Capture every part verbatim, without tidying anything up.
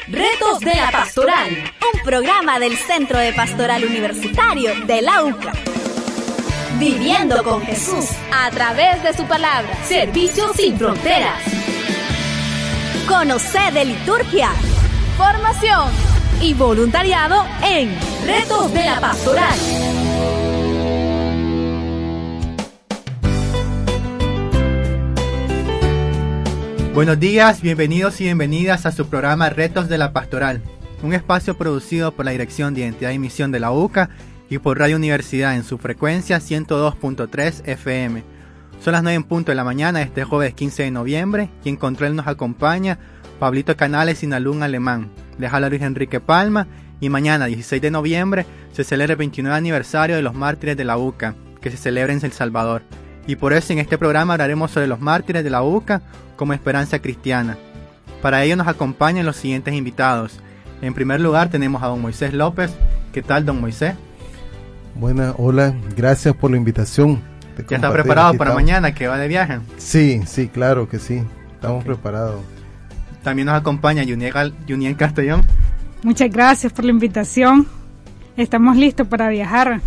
Retos de la Pastoral, un programa del Centro de Pastoral Universitario de la U C A. Viviendo con Jesús a través de su palabra. Servicio sin fronteras. Conocer de liturgia, formación y voluntariado en Retos de la Pastoral. Buenos días, bienvenidos y bienvenidas a su programa Retos de la Pastoral, un espacio producido por la Dirección de Identidad y Misión de la U C A y por Radio Universidad en su frecuencia ciento dos punto tres F M. Son las nueve en punto de la mañana este jueves quince de noviembre y en control nos acompaña Pablito Canales y Nalún Alemán. Les habla Luis Enrique Palma y mañana dieciséis de noviembre se celebra el veintinueve aniversario de los mártires de la U C A, que se celebra en El Salvador. Y por eso en este programa hablaremos sobre los mártires de la U C A como esperanza cristiana. Para ello nos acompañan los siguientes invitados. En primer lugar tenemos a don Moisés López. ¿Qué tal, don Moisés? Buena, hola, gracias por la invitación. ¿Ya está preparado para estamos. mañana que va de viaje? Sí, sí, claro que sí, estamos okay. preparados. También nos acompaña Yuniel Castellón. Muchas gracias por la invitación. Estamos listos para viajar.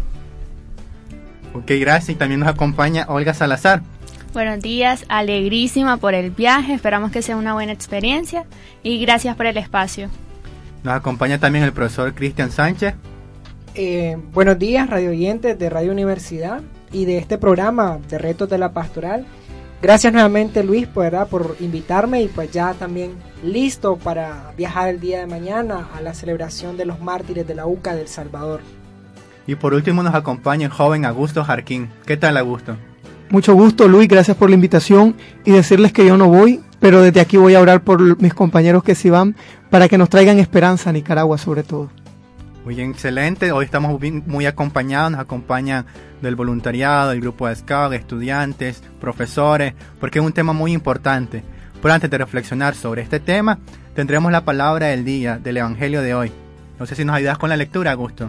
Ok, gracias. Y también nos acompaña Olga Salazar. Buenos días, alegrísima por el viaje, esperamos que sea una buena experiencia y gracias por el espacio. Nos acompaña también el profesor Cristian Sánchez. Eh, buenos días, radio oyentes de Radio Universidad y de este programa de Retos de la Pastoral. Gracias nuevamente, Luis, ¿verdad?, por invitarme y pues ya también listo para viajar el día de mañana a la celebración de los mártires de la U C A de El Salvador. Y por último nos acompaña el joven Augusto Jarquín. ¿Qué tal, Augusto? Mucho gusto, Luis, gracias por la invitación y decirles que yo no voy, pero desde aquí voy a orar por mis compañeros que sí van para que nos traigan esperanza a Nicaragua sobre todo. Muy bien, excelente. Hoy estamos muy acompañados, nos acompañan del voluntariado, del grupo de Scout, estudiantes, profesores, porque es un tema muy importante. Pero antes de reflexionar sobre este tema, tendremos la palabra del día, del Evangelio de hoy. No sé si nos ayudas con la lectura, Augusto.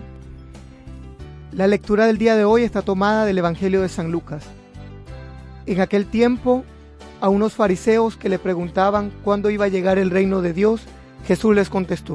La lectura del día de hoy está tomada del Evangelio de San Lucas. En aquel tiempo, a unos fariseos que le preguntaban cuándo iba a llegar el reino de Dios, Jesús les contestó: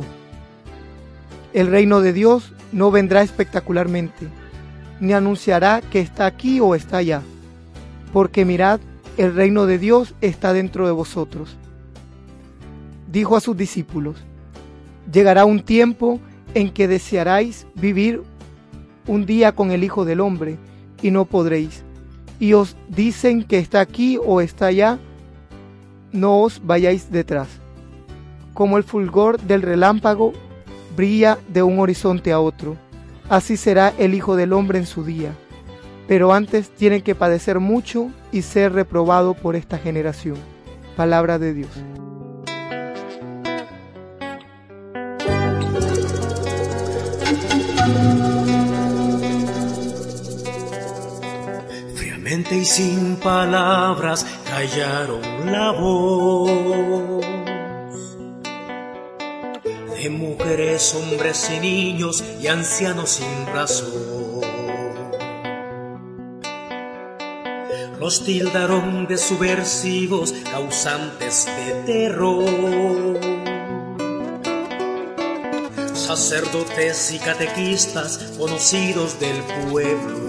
el reino de Dios no vendrá espectacularmente, ni anunciará que está aquí o está allá, porque mirad, el reino de Dios está dentro de vosotros. Dijo a sus discípulos: llegará un tiempo en que desearéis vivir un día con el Hijo del Hombre, y no podréis. Y os dicen que está aquí o está allá, no os vayáis detrás. Como el fulgor del relámpago brilla de un horizonte a otro, así será el Hijo del Hombre en su día. Pero antes tienen que padecer mucho y ser reprobado por esta generación. Palabra de Dios. Y sin palabras callaron la voz de mujeres, hombres y niños y ancianos sin razón. Los tildaron de subversivos, causantes de terror. Sacerdotes y catequistas conocidos del pueblo,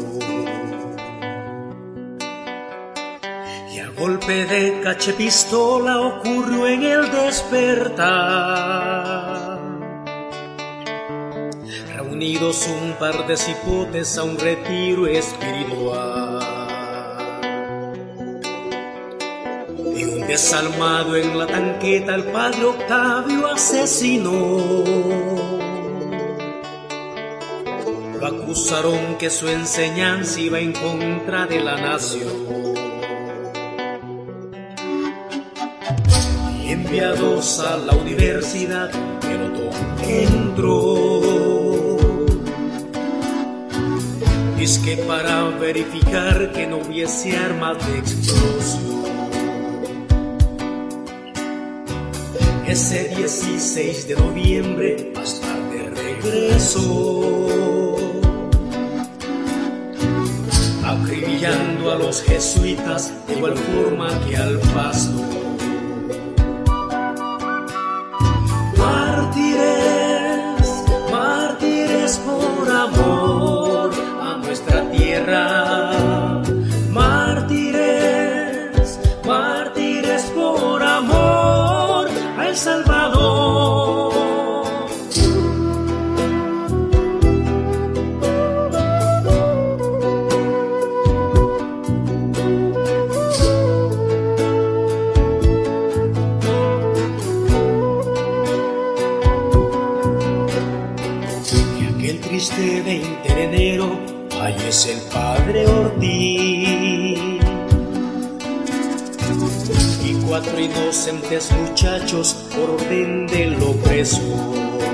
golpe de cachepistola ocurrió en el despertar. Reunidos un par de cipotes a un retiro espiritual, y un desalmado en la tanqueta el padre Octavio asesinó. Lo acusaron que su enseñanza iba en contra de la nación. Enviados a la universidad, pero todo entró. Es que para verificar que no hubiese armas de explosión. Ese dieciséis de noviembre, más tarde regresó, acribillando a los jesuitas de igual forma que al pastor. Salvador. Y aquel triste veinte de enero fallece el padre Ortiz. Cuatro inocentes muchachos por orden del opresor.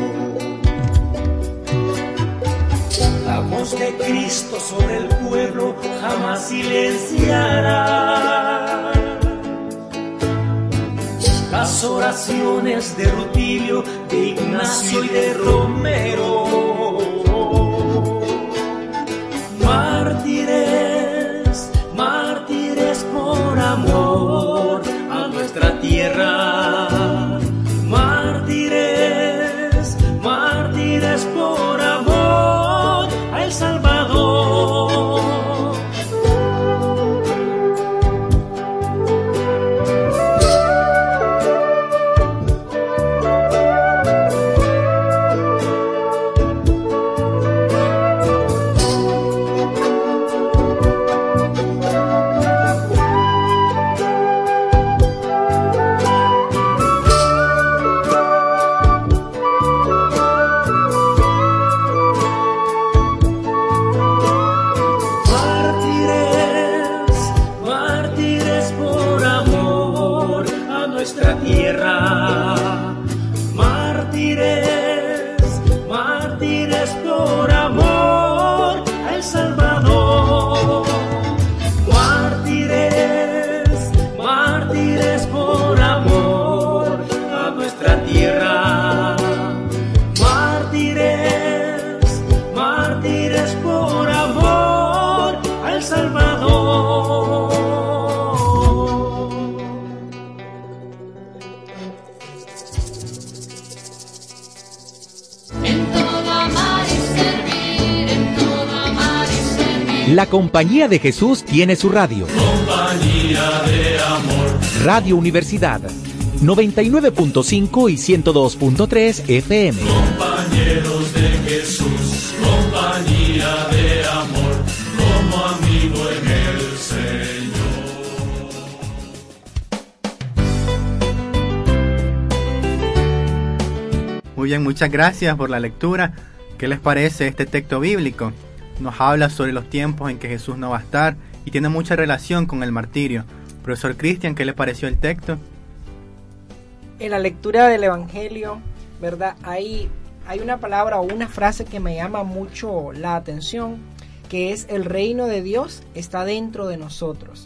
La voz de Cristo sobre el pueblo jamás silenciará. Las oraciones de Rutilio, de Ignacio y de Romero. Mártires, mártires por amor a nuestra tierra, mártires, mártires por amor a El Salvador. La Compañía de Jesús tiene su radio. Compañía de amor. Radio Universidad, noventa y nueve punto cinco y ciento dos punto tres F M. Compañeros de Jesús, compañía de amor, como amigo en el Señor. Muy bien, muchas gracias por la lectura. ¿Qué les parece este texto bíblico? Nos habla sobre los tiempos en que Jesús no va a estar y tiene mucha relación con el martirio. Profesor Cristian, ¿qué le pareció el texto? En la lectura del Evangelio, ¿verdad? Hay, hay una palabra o una frase que me llama mucho la atención, que es: el reino de Dios está dentro de nosotros.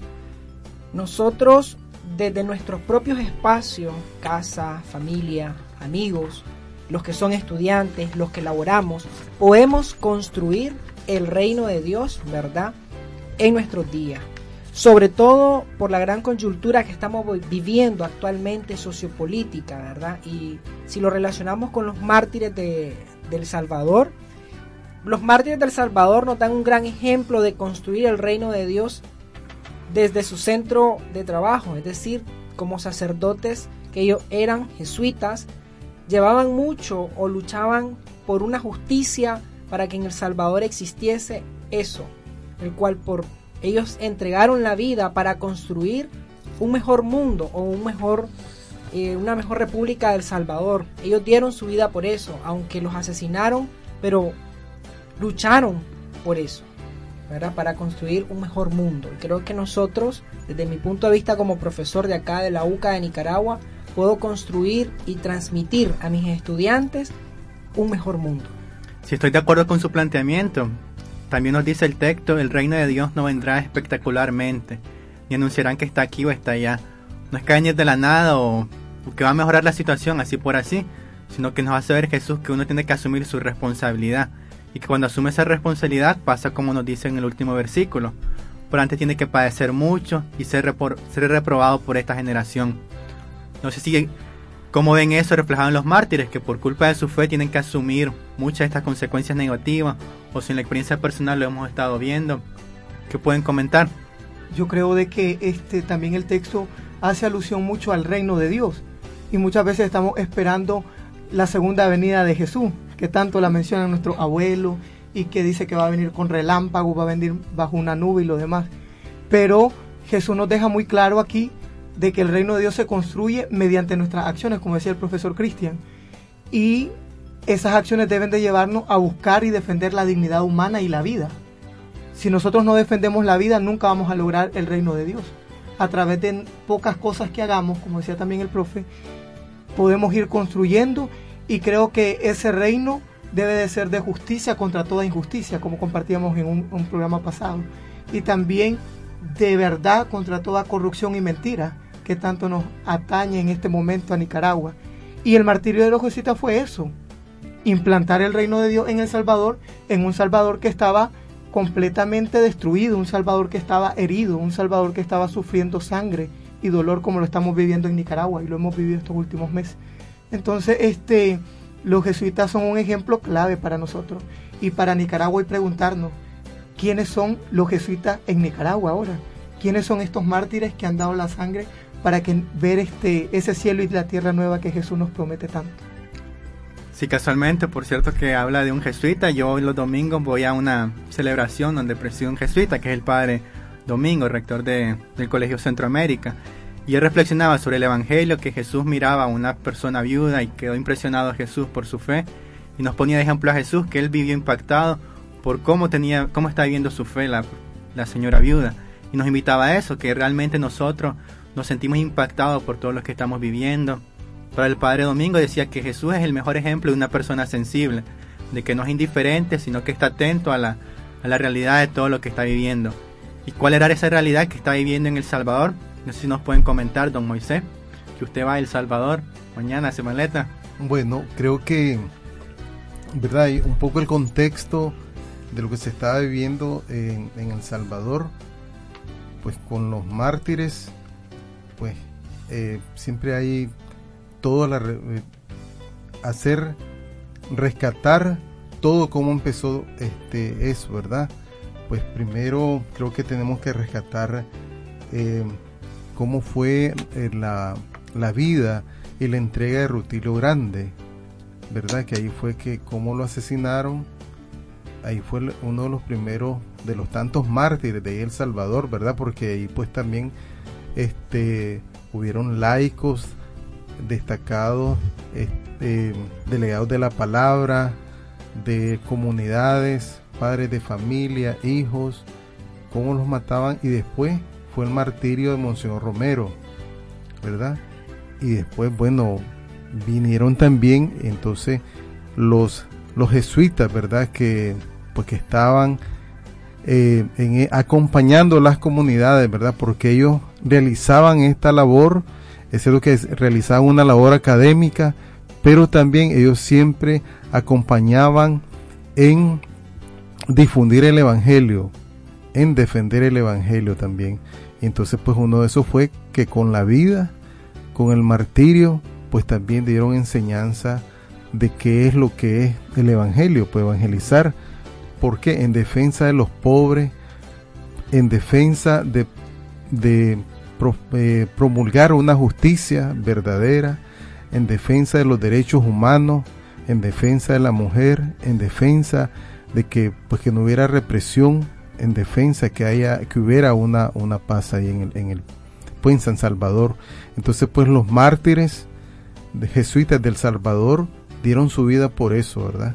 Nosotros, desde nuestros propios espacios, casa, familia, amigos, los que son estudiantes, los que laboramos, podemos construir el reino de Dios, ¿verdad?, en nuestros días. Sobre todo por la gran coyuntura que estamos viviendo actualmente sociopolítica, ¿verdad? Y si lo relacionamos con los mártires de, de El Salvador, los mártires de El Salvador nos dan un gran ejemplo de construir el reino de Dios desde su centro de trabajo, es decir, como sacerdotes que ellos eran jesuitas, llevaban mucho o luchaban por una justicia para que en El Salvador existiese eso, el cual por ellos entregaron la vida para construir un mejor mundo o un mejor, eh, una mejor república de El Salvador. Ellos dieron su vida por eso, aunque los asesinaron, pero lucharon por eso, ¿verdad?, para construir un mejor mundo. Y creo que nosotros, desde mi punto de vista como profesor de acá de la U C A de Nicaragua, puedo construir y transmitir a mis estudiantes un mejor mundo. Si estoy de acuerdo con su planteamiento. También nos dice el texto: el reino de Dios no vendrá espectacularmente, ni anunciarán que está aquí o está allá. No es que venir de la nada o, o que va a mejorar la situación así por así, sino que nos hace ver Jesús que uno tiene que asumir su responsabilidad, y que cuando asume esa responsabilidad pasa como nos dice en el último versículo: por antes tiene que padecer mucho y ser, repor, ser reprobado por esta generación. No sé si cómo ven eso reflejado en los mártires, que por culpa de su fe tienen que asumir muchas de estas consecuencias negativas, o si en la experiencia personal lo hemos estado viendo. ¿Qué pueden comentar? Yo creo de que este también el texto hace alusión mucho al reino de Dios, y muchas veces estamos esperando la segunda venida de Jesús, que tanto la mencionan nuestros abuelos, y que dice que va a venir con relámpago, va a venir bajo una nube y lo demás. Pero Jesús nos deja muy claro aquí de que el reino de Dios se construye mediante nuestras acciones, como decía el profesor Cristian, y esas acciones deben de llevarnos a buscar y defender la dignidad humana y la vida. Si nosotros no defendemos la vida, nunca vamos a lograr el reino de Dios. A través de pocas cosas que hagamos, como decía también el profe, podemos ir construyendo, y creo que ese reino debe de ser de justicia contra toda injusticia, como compartíamos en un, un programa pasado, y también de verdad contra toda corrupción y mentira que tanto nos atañe en este momento a Nicaragua. Y el martirio de los jesuitas fue eso, implantar el reino de Dios en El Salvador, en un Salvador que estaba completamente destruido, un Salvador que estaba herido, un Salvador que estaba sufriendo sangre y dolor, como lo estamos viviendo en Nicaragua, y lo hemos vivido estos últimos meses. Entonces, este, los jesuitas son un ejemplo clave para nosotros y para Nicaragua, y preguntarnos, ¿quiénes son los jesuitas en Nicaragua ahora? ¿Quiénes son estos mártires que han dado la sangre para que ver este, ese cielo y la tierra nueva que Jesús nos promete tanto? Sí, casualmente, por cierto, que habla de un jesuita. Yo los domingos voy a una celebración donde preside un jesuita, que es el padre Domingo, rector de, del Colegio Centroamérica. Y él reflexionaba sobre el evangelio, que Jesús miraba a una persona viuda y quedó impresionado a Jesús por su fe. Y nos ponía de ejemplo a Jesús, que él vivió impactado por cómo tenía, cómo estaba viviendo su fe la, la señora viuda. Y nos invitaba a eso, que realmente nosotros nos sentimos impactados por todo lo que estamos viviendo. Para el padre Domingo decía que Jesús es el mejor ejemplo de una persona sensible, de que no es indiferente, sino que está atento a la, a la realidad de todo lo que está viviendo. ¿Y cuál era esa realidad que está viviendo en El Salvador? No sé si nos pueden comentar, don Moisés, que usted va a El Salvador mañana, hace maleta. Bueno, creo que, verdad, hay un poco el contexto de lo que se estaba viviendo en, en El Salvador, pues con los mártires, pues eh, siempre hay todo la eh, hacer rescatar todo cómo empezó este eso, ¿verdad? Pues primero creo que tenemos que rescatar eh, cómo fue eh, la, la vida y la entrega de Rutilio Grande, ¿verdad? Que ahí fue que cómo lo asesinaron, ahí fue uno de los primeros de los tantos mártires de El Salvador, ¿verdad? Porque ahí pues también este hubieron laicos destacados, este, delegados de la palabra, de comunidades, padres de familia, hijos, cómo los mataban. Y después fue el martirio de Monseñor Romero, ¿verdad? Y después, bueno, vinieron también entonces los, los jesuitas, ¿verdad? Que pues que estaban eh, en, acompañando las comunidades, ¿verdad? Porque ellos realizaban esta labor. Es cierto que realizaban una labor académica, pero también ellos siempre acompañaban en difundir el evangelio, en defender el evangelio también. Y entonces pues uno de esos fue que con la vida, con el martirio, pues también dieron enseñanza de qué es lo que es el evangelio, pues evangelizar, porque en defensa de los pobres, en defensa de, de Pro, eh, promulgar una justicia verdadera, en defensa de los derechos humanos, en defensa de la mujer, en defensa de que pues que no hubiera represión, en defensa que haya que hubiera una una paz ahí en el en el pues en San Salvador. Entonces pues los mártires de jesuitas del Salvador dieron su vida por eso, ¿verdad?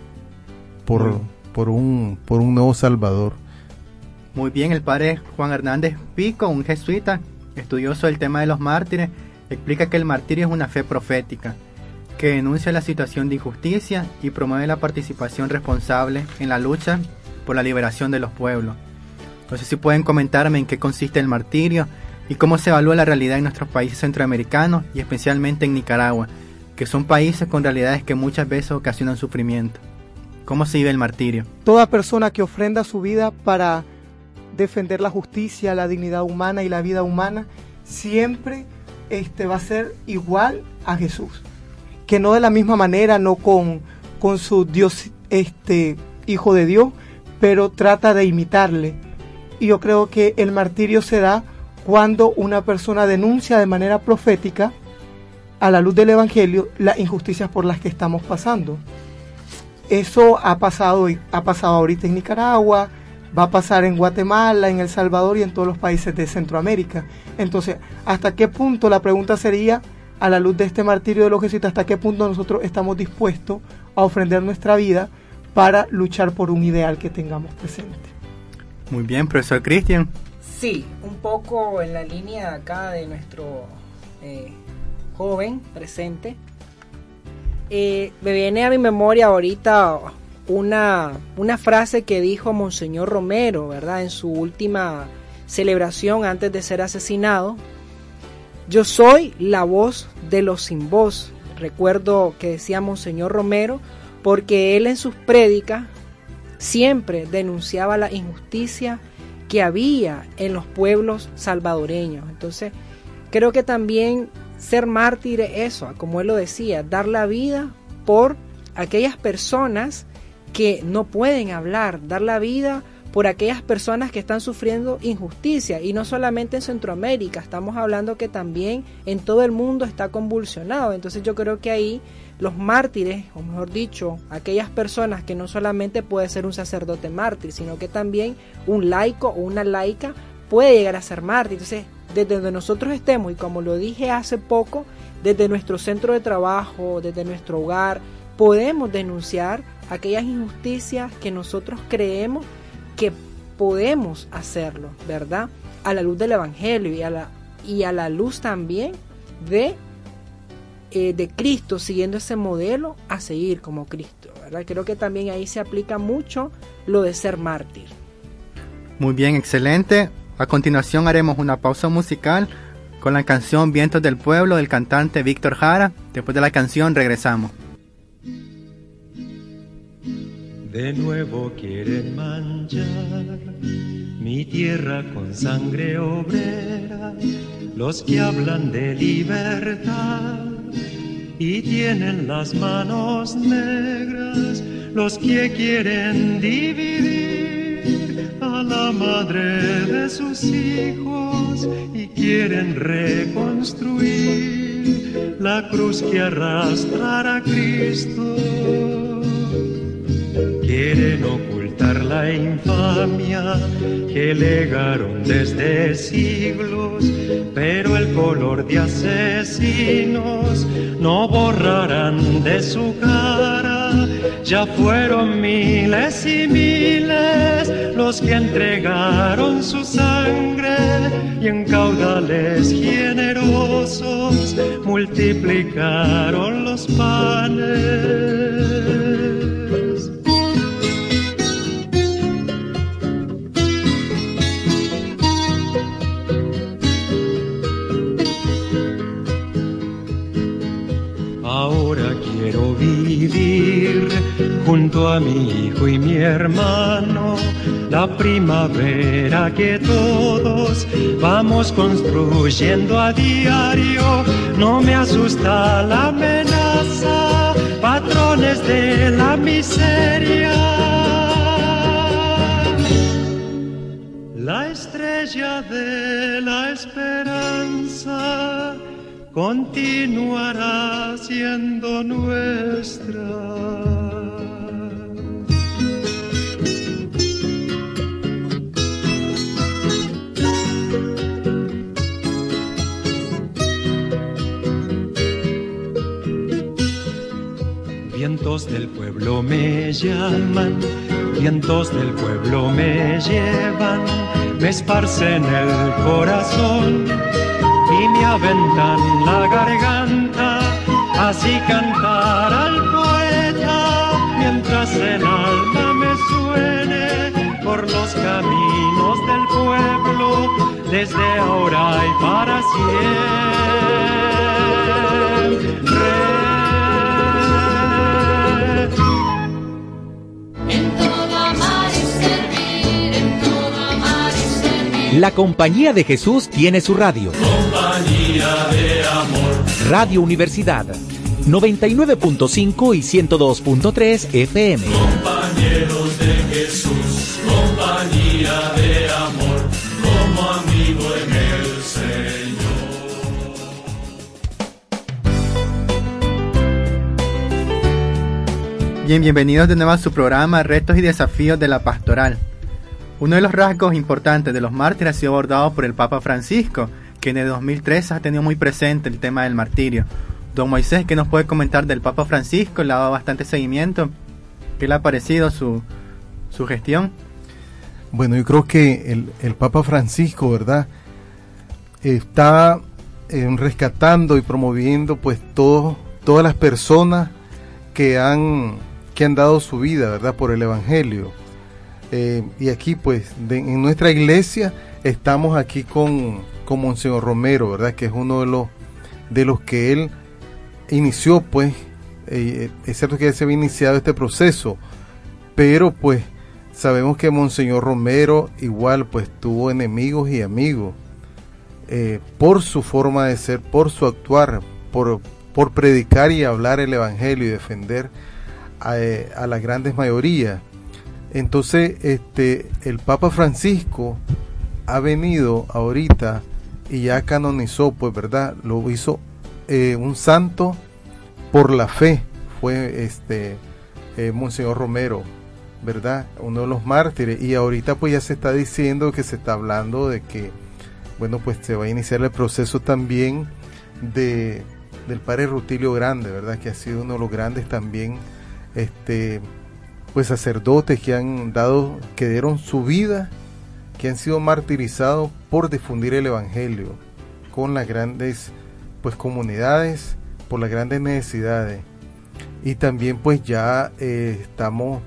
Por bueno. por un por un nuevo Salvador. Muy bien, el padre Juan Hernández Pico, un jesuita estudioso del tema de los mártires, explica que el martirio es una fe profética que denuncia la situación de injusticia y promueve la participación responsable en la lucha por la liberación de los pueblos. No sé si pueden comentarme en qué consiste el martirio y cómo se evalúa la realidad en nuestros países centroamericanos y especialmente en Nicaragua, que son países con realidades que muchas veces ocasionan sufrimiento. ¿Cómo se vive el martirio? Toda persona que ofrenda su vida para defender la justicia, la dignidad humana y la vida humana, siempre este, va a ser igual a Jesús. Que no de la misma manera, no con, con su Dios, este, Hijo de Dios, pero trata de imitarle. Y yo creo que el martirio se da cuando una persona denuncia de manera profética a la luz del Evangelio las injusticias por las que estamos pasando. Eso ha pasado, ha pasado ahorita en Nicaragua, va a pasar en Guatemala, en El Salvador y en todos los países de Centroamérica. Entonces, ¿hasta qué punto? La pregunta sería, a la luz de este martirio de los jesuitas, ¿hasta qué punto nosotros estamos dispuestos a ofrendar nuestra vida para luchar por un ideal que tengamos presente? Muy bien, profesor Cristian. Sí, un poco en la línea acá de nuestro eh, joven presente. Eh, me viene a mi memoria ahorita una, una frase que dijo Monseñor Romero, ¿verdad? En su última celebración antes de ser asesinado. Yo soy la voz de los sin voz. Recuerdo que decía Monseñor Romero, porque él en sus prédicas siempre denunciaba la injusticia que había en los pueblos salvadoreños. Entonces, creo que también ser mártir es eso, como él lo decía, dar la vida por aquellas personas que no pueden hablar, dar la vida por aquellas personas que están sufriendo injusticia, y no solamente en Centroamérica, estamos hablando que también en todo el mundo está convulsionado. Entonces yo creo que ahí los mártires, o mejor dicho, aquellas personas que no solamente puede ser un sacerdote mártir, sino que también un laico o una laica puede llegar a ser mártir. Entonces, desde donde nosotros estemos, y como lo dije hace poco, desde nuestro centro de trabajo, desde nuestro hogar, podemos denunciar aquellas injusticias que nosotros creemos que podemos hacerlo, ¿verdad? A la luz del Evangelio y a la, y a la luz también de, eh, de Cristo, siguiendo ese modelo a seguir como Cristo, ¿verdad? Creo que también ahí se aplica mucho lo de ser mártir. Muy bien, excelente. A continuación haremos una pausa musical con la canción Vientos del Pueblo del cantante Víctor Jara. Después de la canción regresamos. De nuevo quieren manchar mi tierra con sangre obrera, los que hablan de libertad y tienen las manos negras, los que quieren dividir a la madre de sus hijos y quieren reconstruir la cruz que arrastra a Cristo. Quieren ocultar la infamia que legaron desde siglos, pero el color de asesinos no borrarán de su cara. Ya fueron miles y miles los que entregaron su sangre y en caudales generosos multiplicaron los panes. Ahora quiero vivir junto a mi hijo y mi hermano la primavera que todos vamos construyendo a diario. No me asusta la amenaza, patrones de la miseria. La estrella de la esperanza continuará siendo nuestra. Vientos del pueblo me llaman, vientos del pueblo me llevan, me esparcen el corazón y me aventan la garganta, así cantar al poeta, mientras el alma me suene por los caminos del pueblo, desde ahora y para siempre. En todo amar y servir, en todo amar y servir. La Compañía de Jesús tiene su radio. Compañía de amor. Radio Universidad, noventa y nueve punto cinco y ciento dos punto tres F M. Compañeros de Jesús, compañía de amor, como amigo en el Señor. Bien, bienvenidos de nuevo a su programa Retos y Desafíos de la Pastoral. Uno de los rasgos importantes de los mártires ha sido abordado por el Papa Francisco, que en el dos mil tres ha tenido muy presente el tema del martirio. Don Moisés, ¿qué nos puede comentar del Papa Francisco? Le ha dado bastante seguimiento. ¿Qué le ha parecido su, su gestión? Bueno, yo creo que el, el Papa Francisco, ¿verdad?, está eh, rescatando y promoviendo pues todo, todas las personas que han, que han dado su vida, ¿verdad?, por el Evangelio. Eh, y aquí pues de, en nuestra iglesia estamos aquí con, con Monseñor Romero, ¿verdad?, que es uno de los, de los que él inició, pues, eh, es cierto que ya se había iniciado este proceso, pero pues sabemos que Monseñor Romero igual pues tuvo enemigos y amigos, eh, por su forma de ser, por su actuar, por, por predicar y hablar el Evangelio y defender a, eh, a las grandes mayorías. Entonces este el Papa Francisco ha venido ahorita y ya canonizó, pues, ¿verdad?, lo hizo eh, un santo por la fe, fue este eh, Monseñor Romero, ¿verdad?, uno de los mártires. Y ahorita pues ya se está diciendo que se está hablando de que, bueno, pues se va a iniciar el proceso también de del padre Rutilio Grande, ¿verdad?, que ha sido uno de los grandes también este pues sacerdotes que han dado, que dieron su vida, que han sido martirizados por difundir el Evangelio con las grandes pues comunidades, por las grandes necesidades. Y también pues ya eh, estamos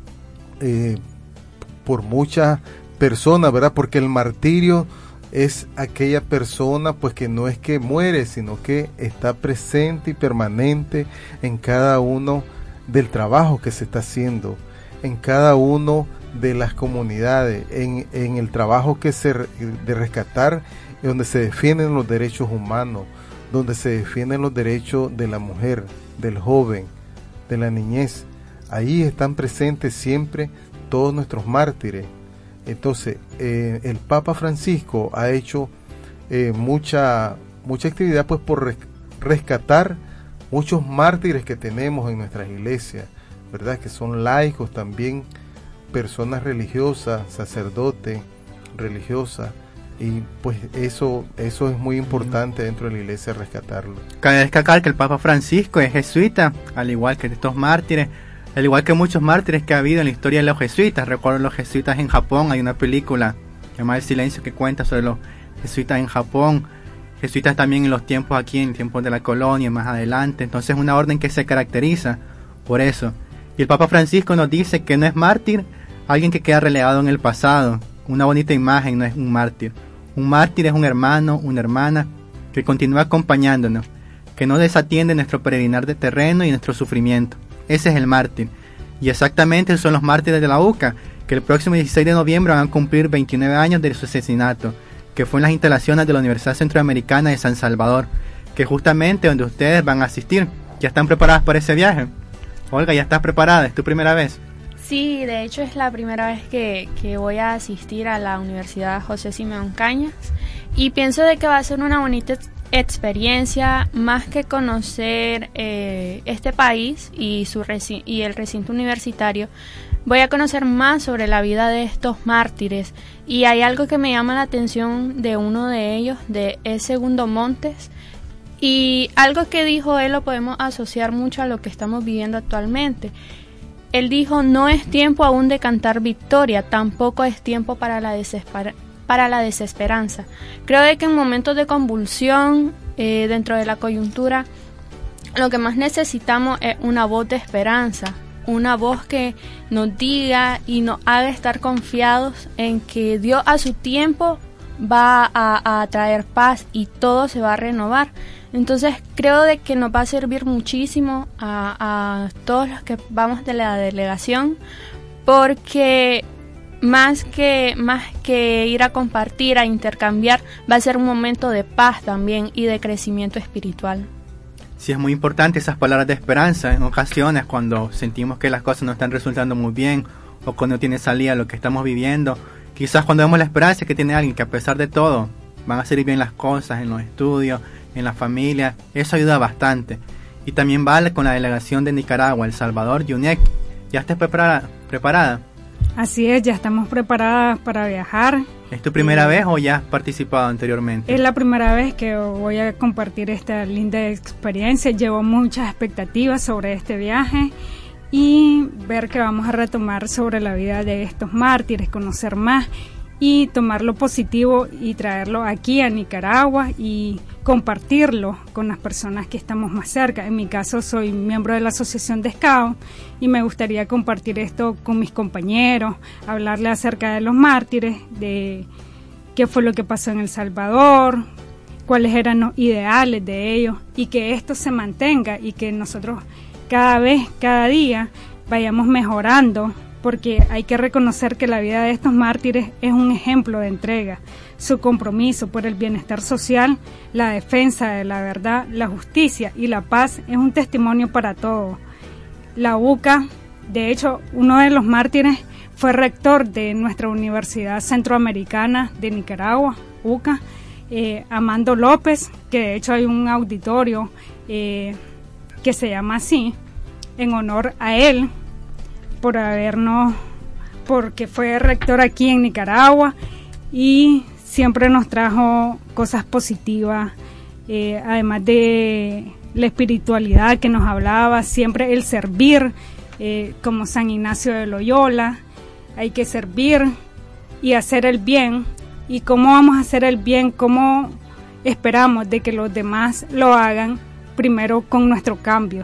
eh, por muchas personas, ¿verdad?, porque el martirio es aquella persona pues que no es que muere, sino que está presente y permanente en cada uno del trabajo que se está haciendo, en cada uno de las comunidades, en, en el trabajo que se de rescatar, donde se defienden los derechos humanos, donde se defienden los derechos de la mujer, del joven, de la niñez. Ahí están presentes siempre todos nuestros mártires. Entonces eh, el Papa Francisco ha hecho eh, mucha mucha actividad pues por res, rescatar muchos mártires que tenemos en nuestras iglesias, ¿verdad?, que son laicos también, personas religiosas, sacerdotes, religiosas, y pues eso eso es muy importante dentro de la iglesia, rescatarlo. Cabe destacar que el Papa Francisco es jesuita, al igual que estos mártires, al igual que muchos mártires que ha habido en la historia de los jesuitas. Recuerdo los jesuitas en Japón, hay una película llamada El Silencio que cuenta sobre los jesuitas en Japón, jesuitas también en los tiempos aquí, en tiempos de la colonia, más adelante. Entonces es una orden que se caracteriza por eso. Y el Papa Francisco nos dice que no es mártir alguien que queda relegado en el pasado. Una bonita imagen, no es un mártir. Un mártir es un hermano, una hermana que continúa acompañándonos, que no desatiende nuestro peregrinar de terreno y nuestro sufrimiento. Ese es el mártir. Y exactamente esos son los mártires de la U C A, que el próximo dieciséis de noviembre van a cumplir veintinueve años de su asesinato, que fue en las instalaciones de la Universidad Centroamericana de San Salvador, que justamente donde ustedes van a asistir. ¿Ya están preparadas para ese viaje? Olga, ¿ya estás preparada? ¿Es tu primera vez? Sí, de hecho es la primera vez que, que voy a asistir a la Universidad José Simeón Cañas, y pienso de que va a ser una bonita ex- experiencia, más que conocer eh, este país y, su reci- y el recinto universitario. Voy a conocer más sobre la vida de estos mártires, y hay algo que me llama la atención de uno de ellos, de E. Segundo Montes, y algo que dijo él lo podemos asociar mucho a lo que estamos viviendo actualmente. Él dijo: no es tiempo aún de cantar victoria, tampoco es tiempo para la, desesper- para la desesperanza. Creo de que en momentos de convulsión, eh, dentro de la coyuntura, lo que más necesitamos es una voz de esperanza, una voz que nos diga y nos haga estar confiados en que Dios a su tiempo va a, a traer paz y todo se va a renovar. Entonces creo de que nos va a servir muchísimo a, a todos los que vamos de la delegación, porque más que, más que ir a compartir, a intercambiar, va a ser un momento de paz también y de crecimiento espiritual. Sí, es muy importante esas palabras de esperanza en ocasiones cuando sentimos que las cosas no están resultando muy bien o cuando no tiene salida lo que estamos viviendo. Quizás cuando vemos la esperanza que tiene alguien que a pesar de todo van a salir bien las cosas en los estudios, en la familia, eso ayuda bastante. y también va con la delegación de Nicaragua, El Salvador y U N E C. ¿Ya estás preparada? preparada? Así es, ya estamos preparadas para viajar. ¿Es tu primera vez o ya has participado anteriormente? Es la primera vez que voy a compartir esta linda experiencia. Llevo muchas expectativas sobre este viaje y ver que vamos a retomar sobre la vida de estos mártires, conocer más y tomar lo positivo y traerlo aquí a Nicaragua y compartirlo con las personas que estamos más cerca. En mi caso soy miembro de la Asociación de Scout y me gustaría compartir esto con mis compañeros, hablarle acerca de los mártires, de qué fue lo que pasó en El Salvador, cuáles eran los ideales de ellos y que esto se mantenga y que nosotros cada vez, cada día vayamos mejorando, porque hay que reconocer que la vida de estos mártires es un ejemplo de entrega. Su compromiso por el bienestar social, la defensa de la verdad, la justicia y la paz es un testimonio para todos. La U C A, de hecho, uno de los mártires fue rector de nuestra Universidad Centroamericana de Nicaragua, U C A, eh, Amando López, que de hecho hay un auditorio eh, que se llama así, en honor a él, por habernos, porque fue rector aquí en Nicaragua y siempre nos trajo cosas positivas, eh, además de la espiritualidad que nos hablaba, siempre el servir, eh, como San Ignacio de Loyola, hay que servir y hacer el bien. ¿Y cómo vamos a hacer el bien? ¿Cómo esperamos de que los demás lo hagan? Primero con nuestro cambio.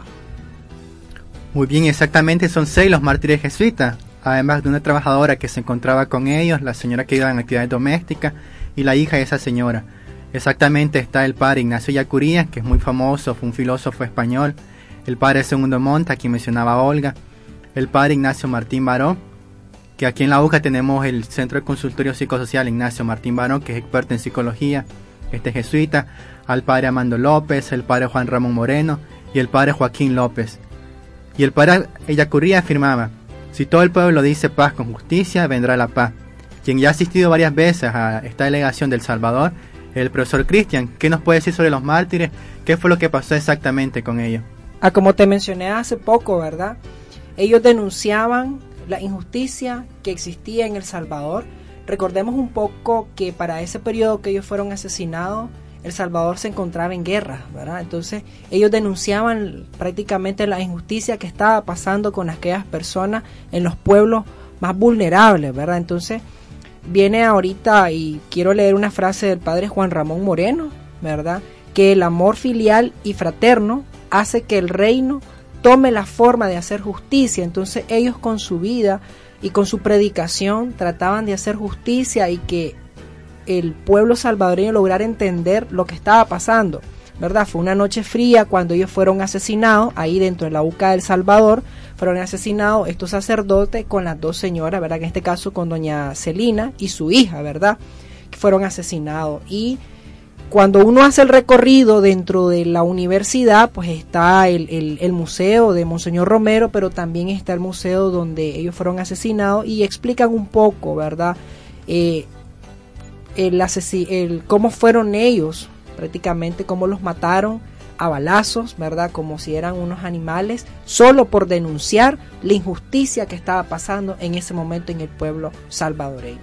Muy bien, exactamente son seis los mártires jesuitas, además de una trabajadora que se encontraba con ellos, la señora que iba en actividades domésticas y la hija de esa señora. Exactamente está el padre Ignacio Yacuría, que es muy famoso, fue un filósofo español, el padre Segundo Monta, quien mencionaba Olga, el padre Ignacio Martín Baró, que aquí en la U C A tenemos el Centro de Consultorio Psicosocial Ignacio Martín Baró, que es experto en psicología, este jesuita, al padre Amando López, el padre Juan Ramón Moreno y el padre Joaquín López. Y el padre Yacuría afirmaba: si todo el pueblo dice paz con justicia, vendrá la paz. Quien ya ha asistido varias veces a esta delegación del Salvador, el profesor Cristian, ¿qué nos puede decir sobre los mártires? ¿Qué fue lo que pasó exactamente con ellos? Ah, como te mencioné hace poco, ¿verdad? Ellos denunciaban la injusticia que existía en El Salvador. Recordemos un poco que para ese periodo que ellos fueron asesinados, El Salvador se encontraba en guerra, ¿verdad? Entonces ellos denunciaban prácticamente la injusticia que estaba pasando con aquellas personas en los pueblos más vulnerables, ¿verdad? Entonces viene ahorita, y quiero leer una frase del padre Juan Ramón Moreno, ¿verdad? Que el amor filial y fraterno hace que el reino tome la forma de hacer justicia. Entonces ellos con su vida y con su predicación trataban de hacer justicia y que el pueblo salvadoreño lograra entender lo que estaba pasando, ¿verdad? Fue una noche fría cuando ellos fueron asesinados, ahí dentro de la U C A del Salvador, fueron asesinados estos sacerdotes con las dos señoras, ¿verdad? En este caso con doña Celina y su hija, ¿verdad? Que fueron asesinados. Y cuando uno hace el recorrido dentro de la universidad, pues está el, el, el museo de Monseñor Romero, pero también está el museo donde ellos fueron asesinados y explican un poco, ¿verdad? Eh, el, asesi- el cómo fueron ellos, prácticamente cómo los mataron a balazos, ¿verdad? Como si eran unos animales, solo por denunciar la injusticia que estaba pasando en ese momento en el pueblo salvadoreño.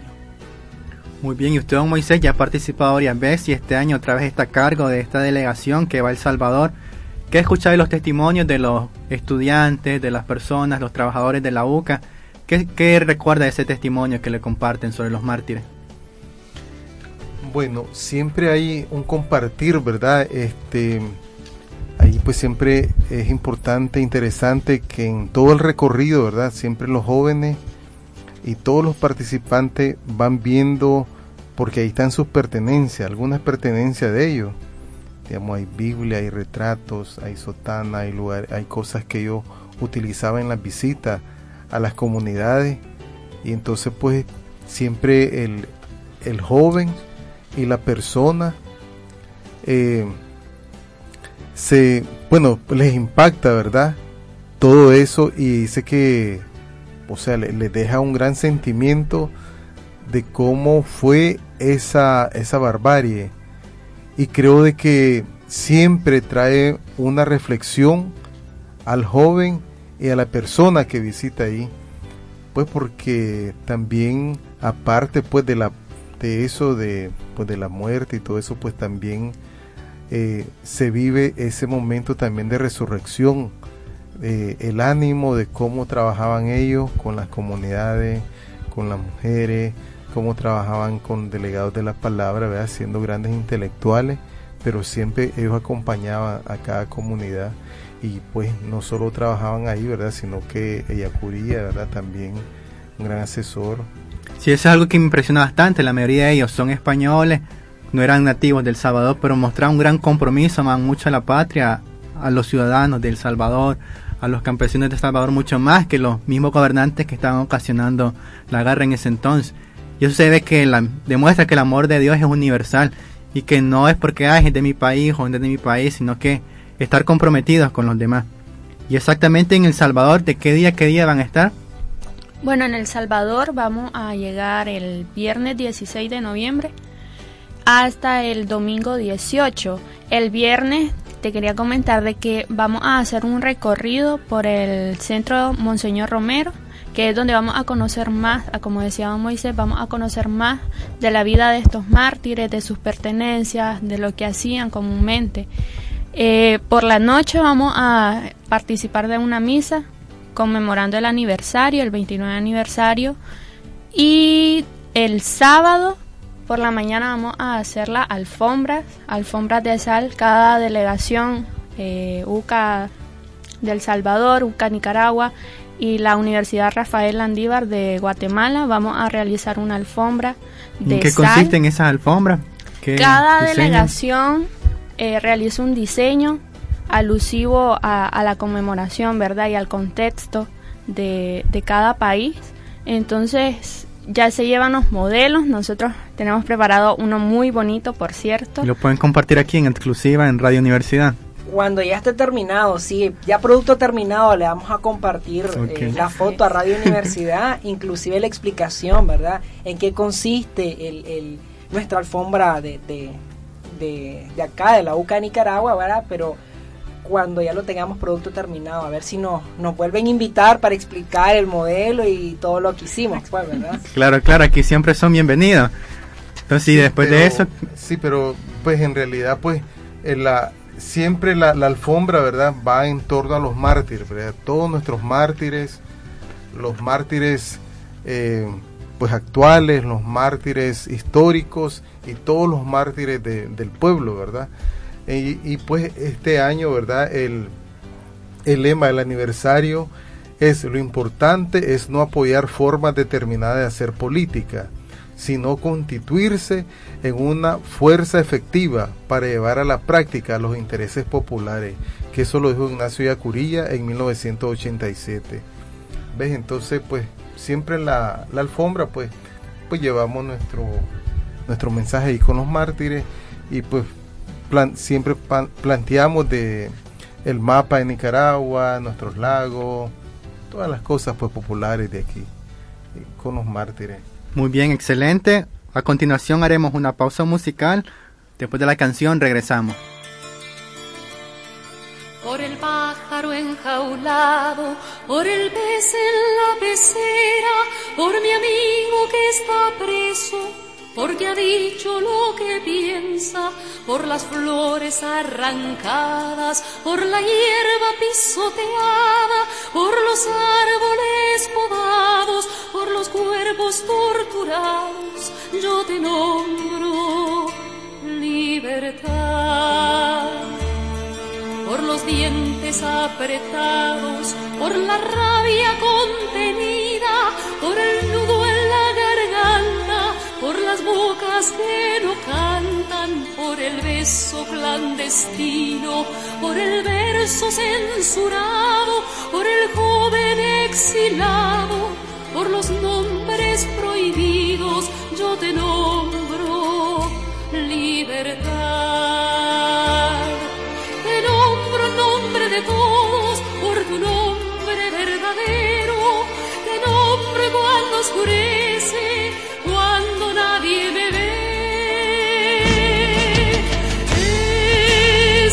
Muy bien, y usted, don Moisés, ya ha participado varias veces y este año otra vez está a cargo de esta delegación que va a El Salvador. ¿Qué ha escuchado de los testimonios de los estudiantes, de las personas, los trabajadores de la U C A? ¿Qué, qué recuerda de ese testimonio que le comparten sobre los mártires? Bueno, siempre hay un compartir, ¿verdad? Este, ahí pues siempre es importante, interesante que en todo el recorrido, ¿verdad? Siempre los jóvenes y todos los participantes van viendo, porque ahí están sus pertenencias, algunas pertenencias de ellos. Digamos, hay Biblia, hay retratos, hay sotana, hay lugar, hay cosas que ellos utilizaban en las visitas a las comunidades. Y entonces pues siempre el, el joven y la persona eh, se, bueno, les impacta, ¿verdad? Todo eso, y dice que, o sea, les le deja un gran sentimiento de cómo fue esa, esa barbarie. Y creo de que siempre trae una reflexión al joven y a la persona que visita ahí, pues porque también aparte pues de la de eso de pues de la muerte y todo eso, pues también eh, se vive ese momento también de resurrección, eh, el ánimo de cómo trabajaban ellos con las comunidades, con las mujeres, cómo trabajaban con delegados de la palabra, ¿verdad? Siendo grandes intelectuales, pero siempre ellos acompañaban a cada comunidad y pues no solo trabajaban ahí, ¿verdad? Sino que ella Curía, ¿verdad? También un gran asesor. Sí, eso es algo que me impresiona bastante. La mayoría de ellos son españoles, no eran nativos del Salvador, pero mostraban un gran compromiso, amaban mucho a la patria, a los ciudadanos del Salvador, a los campesinos de El Salvador, mucho más que los mismos gobernantes que estaban ocasionando la guerra en ese entonces. Y eso se ve que la, demuestra que el amor de Dios es universal y que no es porque hay gente de mi país o gente de mi país, sino que estar comprometidos con los demás. Y exactamente en El Salvador, ¿de qué día, qué día van a estar? Bueno, en El Salvador vamos a llegar el viernes dieciséis de noviembre hasta el domingo dieciocho. El viernes te quería comentar de que vamos a hacer un recorrido por el centro Monseñor Romero, que es donde vamos a conocer más, como decía Moisés, vamos a conocer más de la vida de estos mártires, de sus pertenencias, de lo que hacían comúnmente. Eh, por la noche vamos a participar de una misa conmemorando el aniversario, el veintinueve aniversario, y el sábado por la mañana vamos a hacer las alfombras, alfombras de sal. Cada delegación, eh, U C A del Salvador, U C A Nicaragua y la Universidad Rafael Landívar de Guatemala, vamos a realizar una alfombra de ¿En qué sal. consisten esas alfombras? ¿Qué Cada diseño? delegación eh, realiza un diseño alusivo a, a la conmemoración, ¿verdad? Y al contexto de, de cada país. Entonces ya se llevan los modelos. Nosotros tenemos preparado uno muy bonito, por cierto. Y lo pueden compartir aquí en exclusiva en Radio Universidad. Cuando ya esté terminado, sí, ya producto terminado, le vamos a compartir Okay. eh, la foto a Radio Universidad, inclusive la explicación, ¿verdad? En qué consiste el, el nuestra alfombra de, de, de, de acá, de la U C A Nicaragua, ¿verdad? Pero cuando ya lo tengamos producto terminado, a ver si nos, nos vuelven a invitar para explicar el modelo y todo lo que hicimos, pues, ¿verdad? Claro, claro, aquí siempre son bienvenidos. Entonces, sí, después pero, de eso... Sí, pero pues en realidad, pues, en la, siempre la, la alfombra, ¿verdad?, va en torno a los mártires, ¿verdad? Todos nuestros mártires, los mártires, eh, pues, actuales, los mártires históricos y todos los mártires de, del pueblo, ¿verdad? Y, y pues este año, ¿verdad?, el, el lema del aniversario es: lo importante es no apoyar formas determinadas de hacer política, sino constituirse en una fuerza efectiva para llevar a la práctica los intereses populares, que eso lo dijo Ignacio Yacuría en mil novecientos ochenta y siete. ¿Ves? Entonces, pues siempre en la, la alfombra, pues, pues llevamos nuestro, nuestro mensaje ahí con los mártires y pues Plan, siempre pan, planteamos de el mapa de Nicaragua, nuestros lagos, todas las cosas pues populares de aquí, con los mártires. Muy bien, excelente. A continuación haremos una pausa musical. Después de la canción regresamos. Por el pájaro enjaulado, por el pez en la pecera, por mi amigo que está preso, porque ha dicho lo que piensa, por las flores arrancadas, por la hierba pisoteada, por los árboles podados, por los cuerpos torturados, yo te nombro libertad. Por los dientes apretados, por la rabia contenida, por el nudo en la garganta, por las bocas que no cantan, por el beso clandestino, por el verso censurado, por el joven exilado, por los nombres prohibidos, yo te nombro libertad. Te nombro en nombre de todos, por tu nombre verdadero, te nombro cuando oscurece, cuando nadie me ve.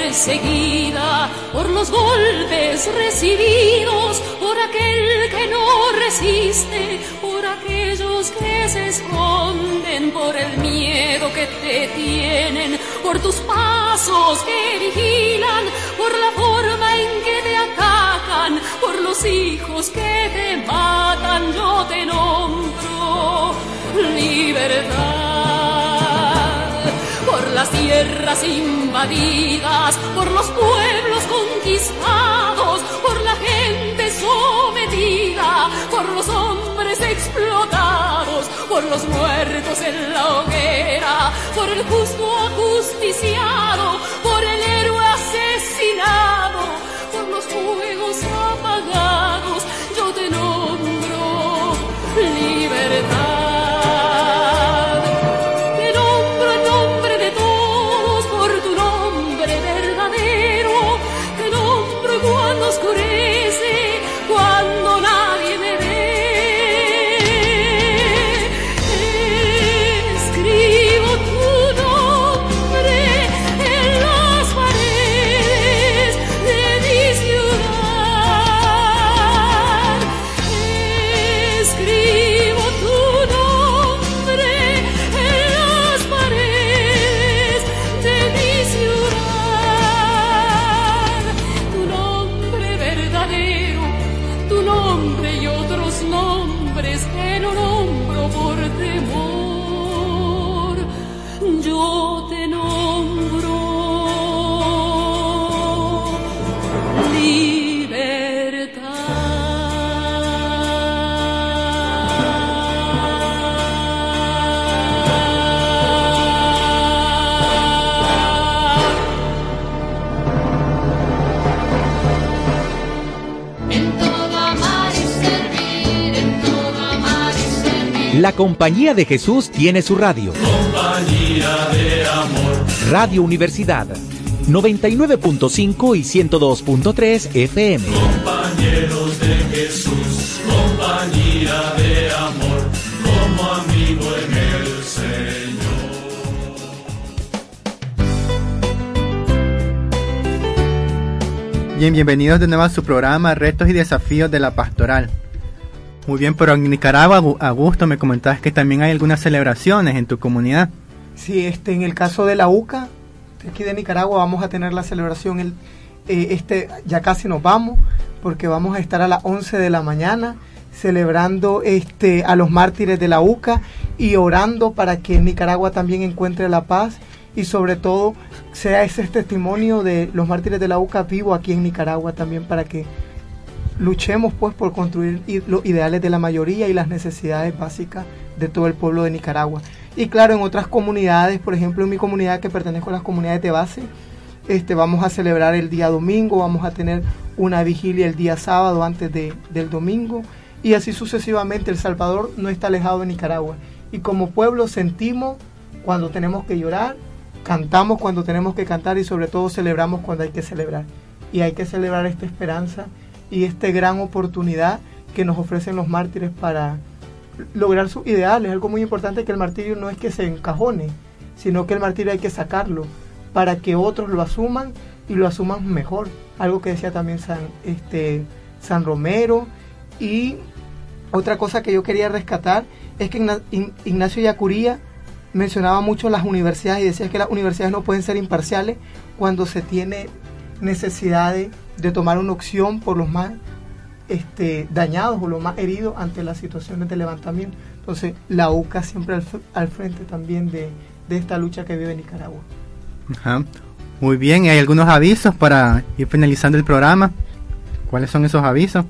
perseguida por los golpes recibidos, por aquel que no resiste, por aquellos que se esconden, por el miedo que te tienen, por tus pasos que vigilan, por la forma en que te atacan, por los hijos que te matan, yo te nombro libertad. Por las tierras invadidas, por los pueblos conquistados, por la gente sometida, por los hombres explotados, por los muertos en la hoguera, por el justo ajusticiado, por el héroe asesinado, por los fuegos apagados, yo te nombro libertad. Oscurece cuando nadie me ve, escribo tu nombre en las paredes de mi ciudad, escribo tu nombre en las paredes de mi ciudad. Tu nombre y otros nombres que no nombro por temor, yo te nombro libertad. La Compañía de Jesús tiene su radio. Compañía de amor. Radio Universidad, noventa y nueve punto cinco y ciento dos punto tres F M. Compañeros de Jesús, compañía de amor, como amigo en el Señor. Bien, bienvenidos de nuevo a su programa Retos y Desafíos de la Pastoral. Muy bien, pero en Nicaragua, Augusto, me comentabas que también hay algunas celebraciones en tu comunidad. Sí, este, en el caso de la U C A, aquí de Nicaragua, vamos a tener la celebración, el, eh, este, ya casi nos vamos, porque vamos a estar a las once de la mañana celebrando este, a los mártires de la U C A y orando para que Nicaragua también encuentre la paz y sobre todo sea ese testimonio de los mártires de la U C A vivo aquí en Nicaragua también, para que luchemos pues por construir los ideales de la mayoría y las necesidades básicas de todo el pueblo de Nicaragua. Y claro, en otras comunidades, por ejemplo en mi comunidad que pertenezco a las comunidades de base, este, vamos a celebrar el día domingo, vamos a tener una vigilia el día sábado antes de, del domingo, y así sucesivamente. El Salvador no está alejado de Nicaragua, y como pueblo sentimos cuando tenemos que llorar, cantamos cuando tenemos que cantar, y sobre todo celebramos cuando hay que celebrar. Y hay que celebrar esta esperanza y esta gran oportunidad que nos ofrecen los mártires para lograr sus ideales. Algo muy importante, que el martirio no es que se encajone, sino que el martirio hay que sacarlo para que otros lo asuman y lo asuman mejor. Algo que decía también San, este, San Romero. Y otra cosa que yo quería rescatar es que Ignacio Yacuría mencionaba mucho las universidades y decía que las universidades no pueden ser imparciales cuando se tiene necesidad de, de tomar una opción por los más este, dañados o los más heridos ante las situaciones de levantamiento. Entonces la U C A siempre al, al frente también de, de esta lucha que vive Nicaragua. Ajá. Muy bien, hay algunos avisos para ir finalizando el programa. ¿Cuáles son esos avisos?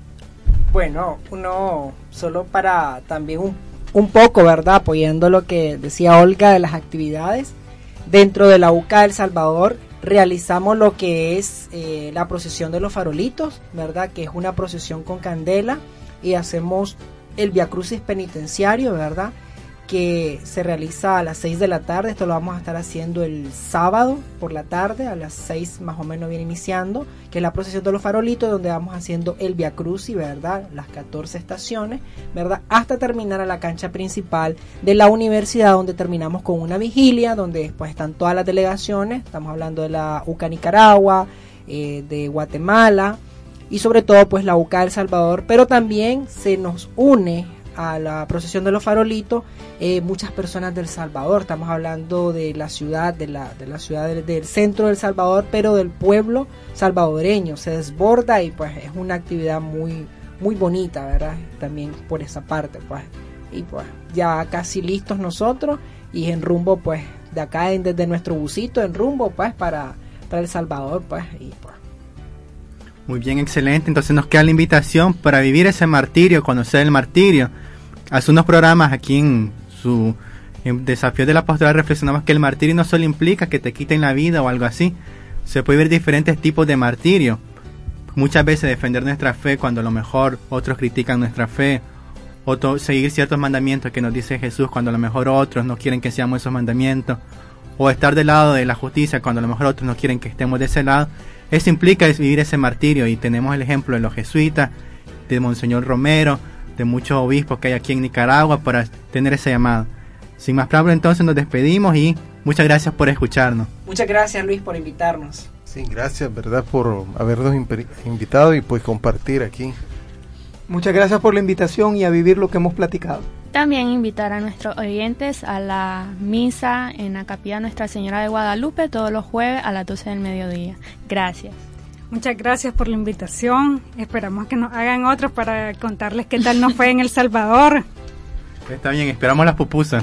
Bueno, uno solo para también un, un poco, ¿verdad? Apoyando lo que decía Olga de las actividades. Dentro de la U C A El Salvador realizamos lo que es eh, la procesión de los farolitos, ¿verdad? Que es una procesión con candela, y hacemos el Vía Crucis penitenciario, ¿verdad? que se realiza a las seis de la tarde. Esto lo vamos a estar haciendo el sábado por la tarde, a las seis más o menos viene iniciando, que es la procesión de los farolitos, donde vamos haciendo el Via Crucis, ¿verdad? Las catorce estaciones, ¿verdad? Hasta terminar a la cancha principal de la universidad, donde terminamos con una vigilia, donde después están todas las delegaciones. Estamos hablando de la U C A Nicaragua, eh, de Guatemala y sobre todo pues la U C A El Salvador, pero también se nos une a la procesión de los farolitos eh, muchas personas del Salvador. Estamos hablando de la ciudad, de la, de la ciudad del, del centro del Salvador, pero del pueblo salvadoreño. Se desborda y pues es una actividad muy, muy bonita, ¿verdad? También por esa parte, pues. Y pues ya casi listos nosotros y en rumbo, pues, de acá en, desde nuestro busito, en rumbo, pues, para, para El Salvador, pues, y pues. Muy bien, excelente. Entonces nos queda la invitación para vivir ese martirio, conocer el martirio. Hace unos programas aquí en su en Desafío de la Pastoral reflexionamos que el martirio no solo implica que te quiten la vida o algo así. Se puede ver diferentes tipos de martirio. Muchas veces defender nuestra fe cuando a lo mejor otros critican nuestra fe, o to- seguir ciertos mandamientos que nos dice Jesús cuando a lo mejor otros no quieren que seamos esos mandamientos, o estar del lado de la justicia cuando a lo mejor otros no quieren que estemos de ese lado. Eso implica vivir ese martirio, y tenemos el ejemplo de los jesuitas, de Monseñor Romero, de muchos obispos que hay aquí en Nicaragua para tener ese llamado. Sin más preámbulo, entonces nos despedimos y muchas gracias por escucharnos. Muchas gracias, Luis, por invitarnos. Sí, gracias, ¿verdad?, por habernos invitado y pues compartir aquí. Muchas gracias por la invitación y a vivir lo que hemos platicado. También invitar a nuestros oyentes a la misa en la capilla Nuestra Señora de Guadalupe todos los jueves a las doce del mediodía. Gracias. Muchas gracias por la invitación. Esperamos que nos hagan otros para contarles qué tal nos fue en El Salvador. Está bien, esperamos las pupusas.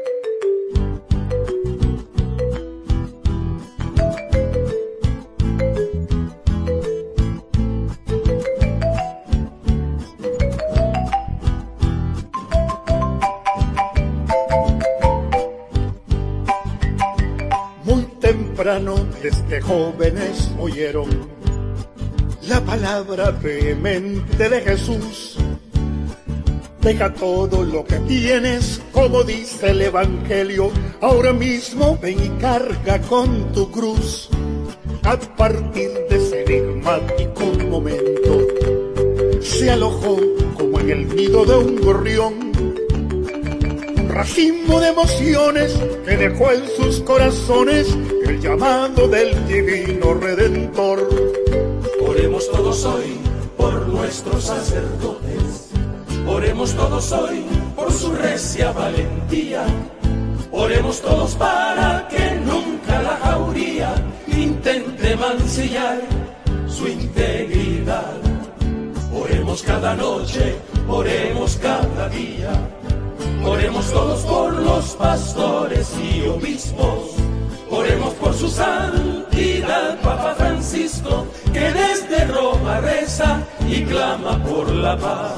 Muy temprano desde jóvenes oyeron la palabra vehemente de Jesús. Deja todo lo que tienes, como dice el Evangelio. Ahora mismo ven y carga con tu cruz. A partir de ese enigmático momento, se alojó como en el nido de un gorrión un racimo de emociones que dejó en sus corazones el llamado del divino Redentor. Oremos todos hoy por nuestros sacerdotes, oremos todos hoy por su recia valentía, oremos todos para que nunca la jauría intente mancillar su integridad. Oremos cada noche, oremos cada día, oremos todos por los pastores y obispos, oremos por su santidad Papa Francisco, que desde Roma reza y clama por la paz.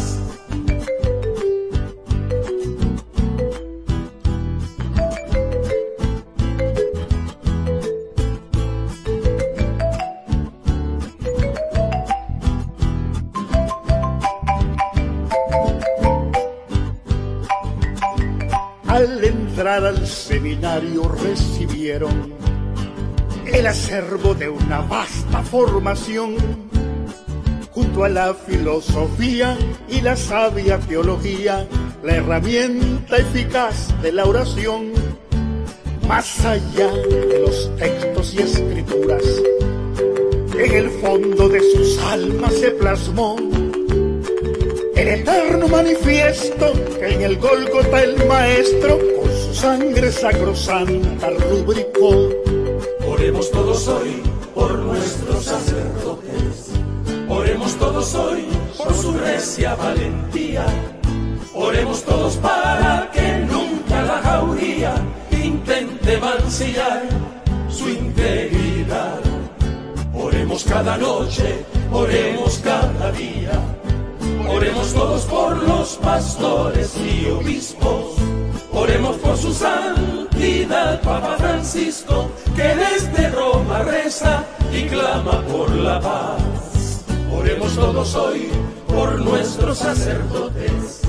Al entrar al seminario recibieron el acervo de una vasta formación, junto a la filosofía y la sabia teología, la herramienta eficaz de la oración. Más allá de los textos y escrituras, en el fondo de sus almas se plasmó el eterno manifiesto que en el Gólgota el Maestro con su sangre sacrosanta rubricó. Oremos todos hoy por nuestros sacerdotes, oremos todos hoy por su recia valentía, oremos todos para que nunca la jauría intente mancillar su integridad. Oremos cada noche, oremos cada día, oremos todos por los pastores y obispos, oremos por su santidad Papa Francisco, que desde Roma reza y clama por la paz. Oremos todos hoy por nuestros sacerdotes,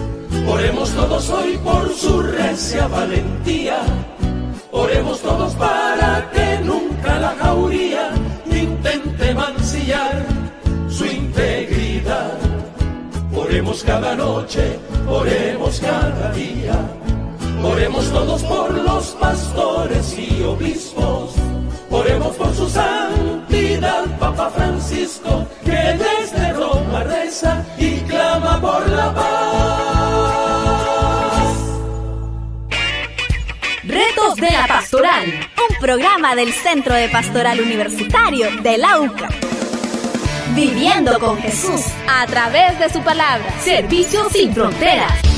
Oremos todos hoy por su recia valentía. Oremos todos para que nunca la jauría intente mancillar su integridad. Oremos cada noche, oremos cada día. Oremos todos por los pastores y obispos. Oremos por su santidad, Papa Francisco, que desde Roma reza y clama por la paz. Retos de la Pastoral, un programa del Centro de Pastoral Universitario de la U C A. Viviendo con Jesús a través de su palabra. Servicio sin fronteras.